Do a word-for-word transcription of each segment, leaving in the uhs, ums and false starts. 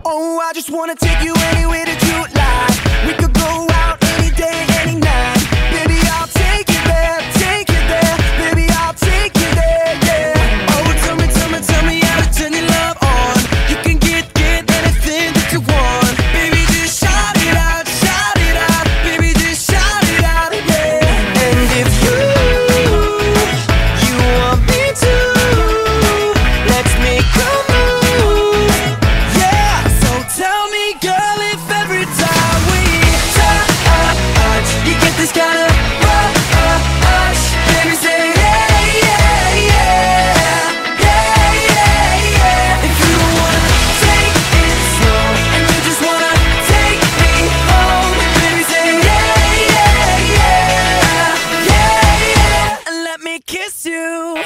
Oh, I just wanna take you anywhere that you like. We could go out any day, any night. Baby, I'll take you there, take you there. Baby, I'll take you there, yeah. Oh, tell me, tell me, tell me how to turn your love on. You can get, get anything that you want. Baby, just shout it out, shout it out. Baby, just shout it out, yeah. And if you, you want me to, let's make a move, yeah. So tell me, girl, if every time we touch, you get this kind of rush. Baby, say yeah, yeah, yeah, yeah, yeah, yeah. If you don't wanna take it slow and you just wanna take me home, baby, say yeah, yeah, yeah, yeah, yeah. And let me kiss you.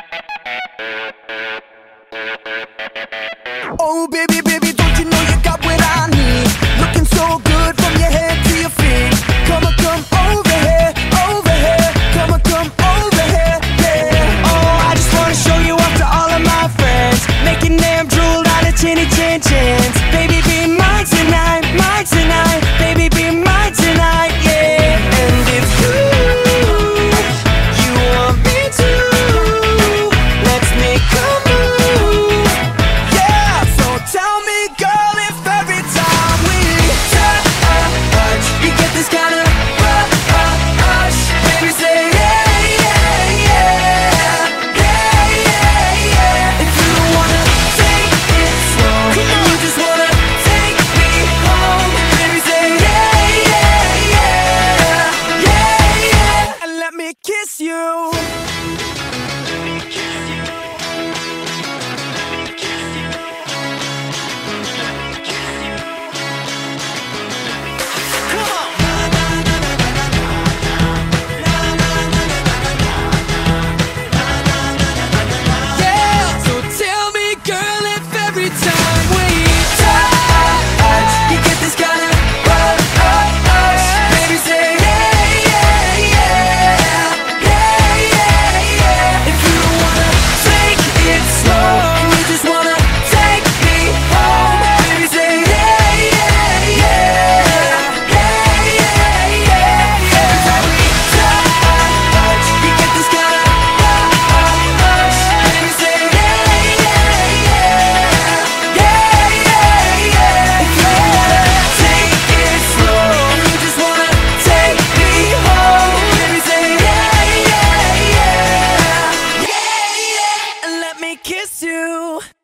Oh, baby, baby, don't you know you got what I need? Looking so good from your head to your feet. Come on, come over here, over here. Come on, come over here, yeah. Oh, I just wanna show you off to all of my friends, making them drool out of chinny chin chins. Baby, be mine tonight, mine tonight. Baby, be mine tonight, yeah. And if you, you want me to, let's make a move, yeah. So tell me, girl, if every time we touch, you get this kind of rush. Baby, say yeah, yeah, yeah, yeah, yeah, yeah. If you don't wanna take it slow and you just wanna take me home, baby, say yeah, yeah, yeah, yeah, yeah. And let me kiss you. Yeah, so tell me, girl, if every time we touch, you get this kind of rush. Baby, say yeah, yeah, yeah, yeah, yeah, yeah. If you don't wanna take it slow and you just wanna take me home, baby, say yeah, yeah, yeah, yeah, yeah, yeah. Every time we touch, you get this kind of rush. Baby, say yeah, yeah, yeah, yeah, yeah, yeah. If you wanna take it slow and you just wanna take me home, baby, say yeah, yeah, yeah, yeah, yeah. And let me kiss you.